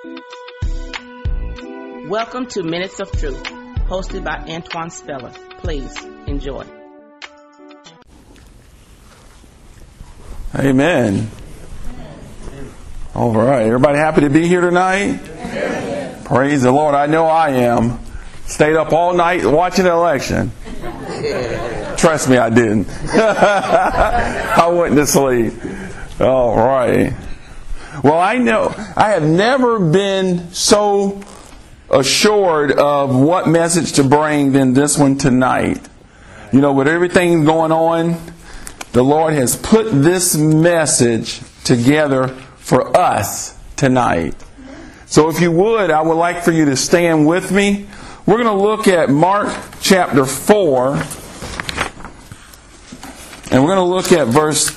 Welcome to Minutes of Truth, hosted by Antoine Speller. Please enjoy. Amen. All right. Everybody happy to be here tonight? Amen. Praise the Lord. I know I am. Stayed up all night watching the election. Trust me, I didn't. I went to sleep. All right. Well, I know I have never been so assured of what message to bring than this one tonight. You know, with everything going on, the Lord has put this message together for us tonight. So if you would, I would like for you to stand with me. We're going to look at Mark chapter 4. And we're going to look at verse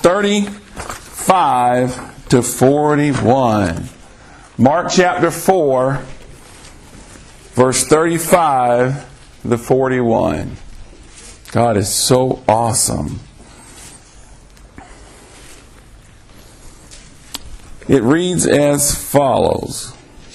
35 to 41. Mark chapter 4. Verse 35 to 41. God is so awesome. It reads as follows.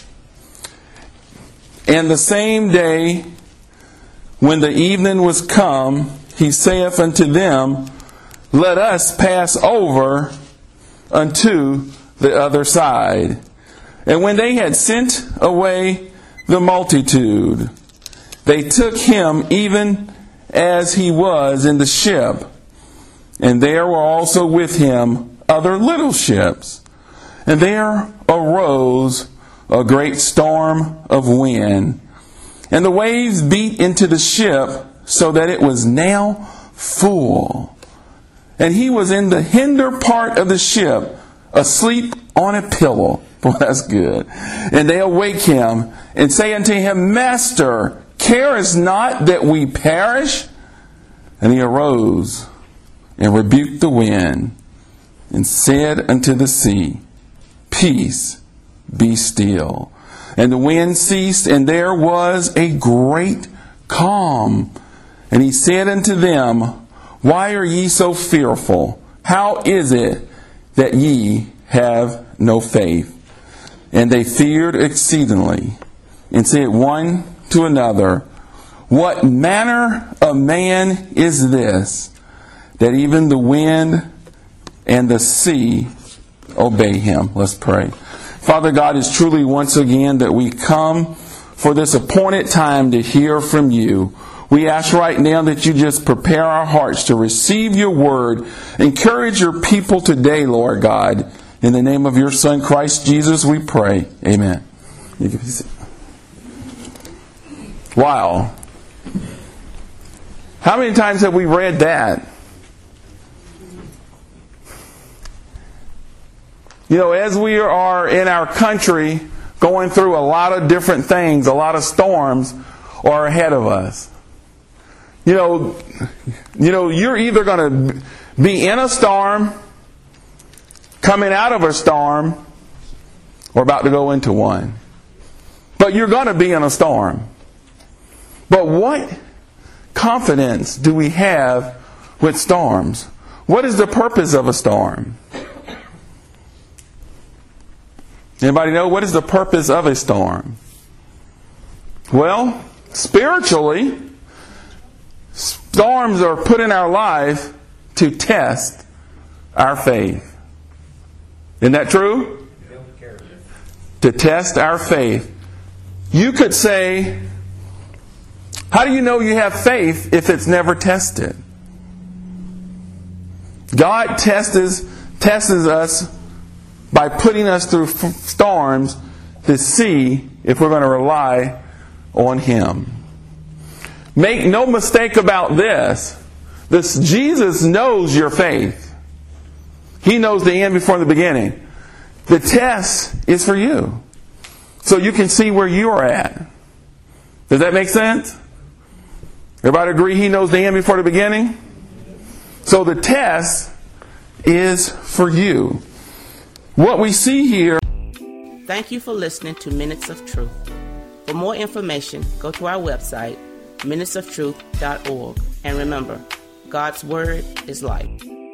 And the same day, when the evening was come, he saith unto them, Let us pass over unto the other side. And when they had sent away the multitude, they took him even as he was in the ship, and there were also with him other little ships. And there arose a great storm of wind, and the waves beat into the ship, so that it was now full. And he was in the hinder part of the ship, asleep on a pillow. Boy, that's good. And they awake him, and say unto him, Master, carest not that we perish? And he arose and rebuked the wind and said unto the sea, Peace, be still. And the wind ceased, and there was a great calm. And he said unto them, Why are ye so fearful? How is it that ye have no faith? And they feared exceedingly, and said one to another, What manner of man is this, that even the wind and the sea obey him? Let's pray. Father God, it's truly once again that we come for this appointed time to hear from you. We ask right now that you just prepare our hearts to receive your word. Encourage your people today, Lord God. In the name of your Son, Christ Jesus, we pray. Amen. Wow. How many times have we read that? You know, as we are in our country going through a lot of different things, a lot of storms are ahead of us. You know, you're either going to be in a storm, coming out of a storm, or about to go into one. But you're going to be in a storm. But what confidence do we have with storms? What is the purpose of a storm? Anybody know what is the purpose of a storm? Well, spiritually, storms are put in our life to test our faith. Isn't that true? To test our faith. You could say, how do you know you have faith if it's never tested? God tests us by putting us through storms to see if we're going to rely on Him. Make no mistake about this. Jesus knows your faith. He knows the end before the beginning. The test is for you, so you can see where you are at. Does that make sense? Everybody agree He knows the end before the beginning? So the test is for you. What we see here. Thank you for listening to Minutes of Truth. For more information, go to our website, minutesoftruth.org. And remember, God's Word is life.